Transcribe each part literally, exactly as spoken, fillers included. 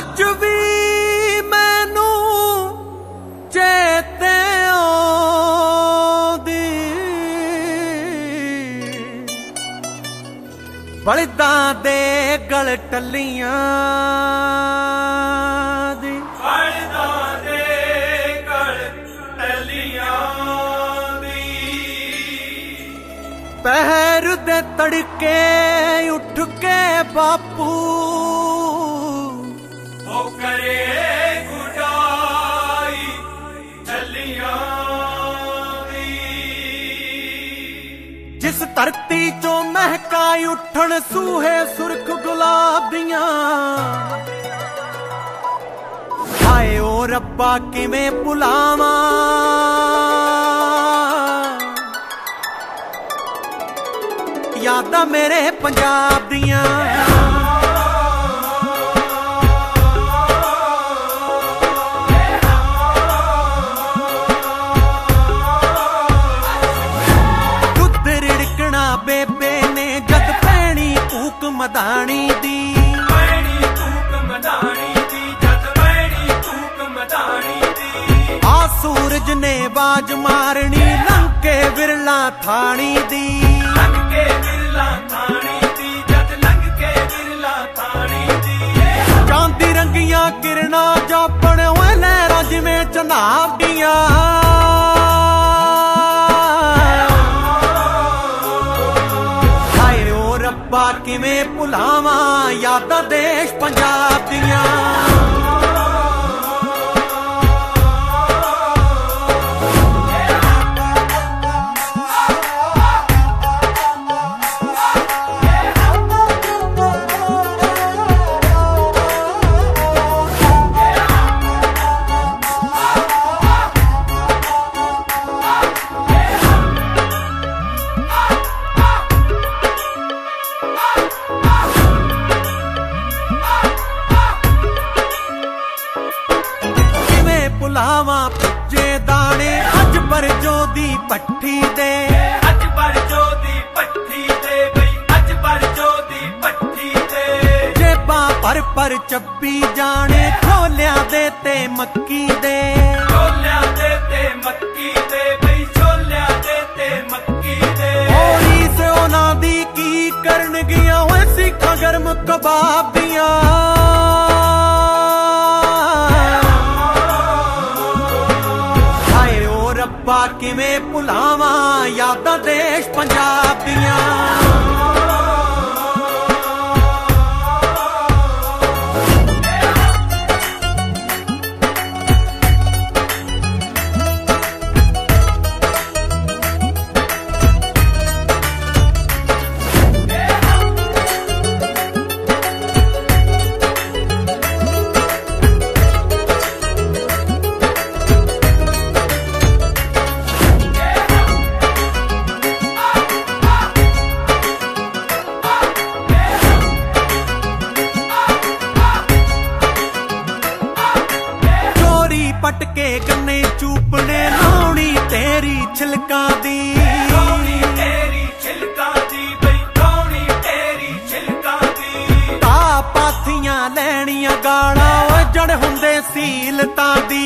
अज भी मैनू चेते आउंदी बलदां दे गल टल्लियां दी बलदां दे गल टल्लियां दी पहर दे तड़के उठ के बापू ओ करे गुडाई झल्लियां दी जिस धरती चो महकाई उठन सूहे सुरख गुलाब दियां हाय ओ रब्बा किवें भुलावां यादां मेरे पंजाब दियां दुध रिड़कना बेबे ने जद पैनी कूक मदानी दी पैनी कूक मदानी दी जद पैनी कूक मदानी दी आ सूरज ने बाज मारनी लंके विरला थानी दी लंके विरला थानी दी जद लंके विरला थानी दी चांदी रंगियां किरणा जापण ओए लहरां जिवें चनाब दियां हाय ओ रब्बा किवें भुलावां यादां देश पंजाब दियां भुलावां पुज्जे दाने अज बरजो दी पट्ठी दे अज बरजो दी पट्ठी दे बई अज बरजो दी पट्ठी दे जेबां पर पर चब्बी जाने छोलियां दे ते मक्की दे छोलियां दे ते मक्की दे बई छोलियां दे ते मक्की दे होरी से उन्हां दी की करन गियां ओए सिखां गर्म कबाब दियां रब्बा किवें भुलावां यादां देश पंजाब दियां पटके गन्ने चूपने लाउनी तेरी छिलकां दी लाउनी तेरी छिलकां दी बई लाउनी तेरी छिलकां दी ता पाथियां लैणियां गाड़ा ओए जड़ हुंदे सीलतां दी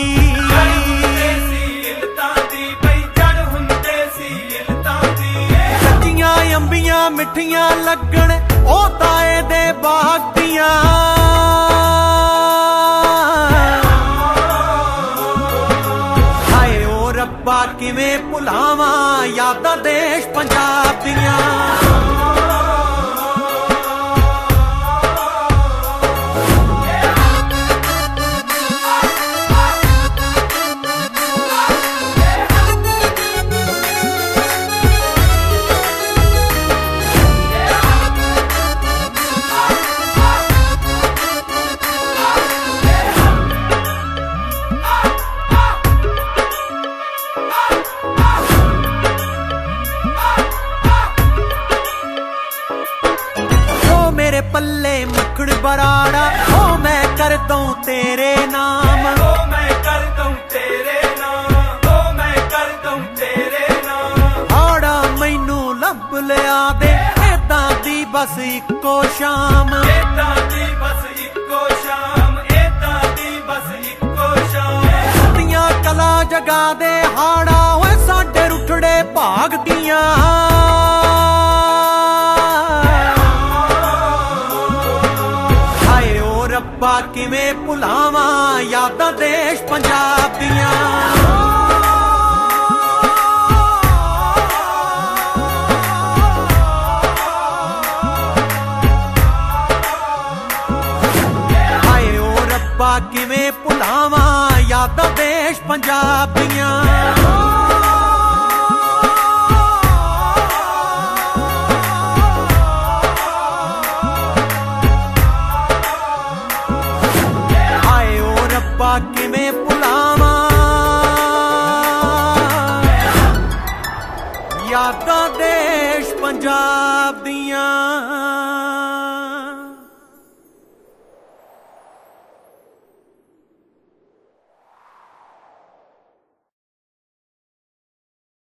सीलतां दी बई जड़ हुंदे सीलतां दी कच्चियां अंबियां मिठियां लगण ओ ताए दे बाग दियां रब्बा किवें भुलावां यादां देश पंजाब दियां पल्ले मखड़ बराड़ा ओ मैं कर दूं तेरे नाम ओ मैं कर दूं तेरे नाम ओ मैं कर दूं तेरे नाम हाड़ा मैनू लब लिया दे एदां दी बस इक्को शाम एदां दी बस इक्को शाम कला जगा दे हाड़ा होए साडे रुठड़े भाग दियां। हाय ओ रब्बा किवें भुलावां यादां देश पंजाब दियां। किवें भुलावां यादां देश पंजाब दियां। हाय ओ रब्बा किवें भुलावां यादां देश पंजाब दियां।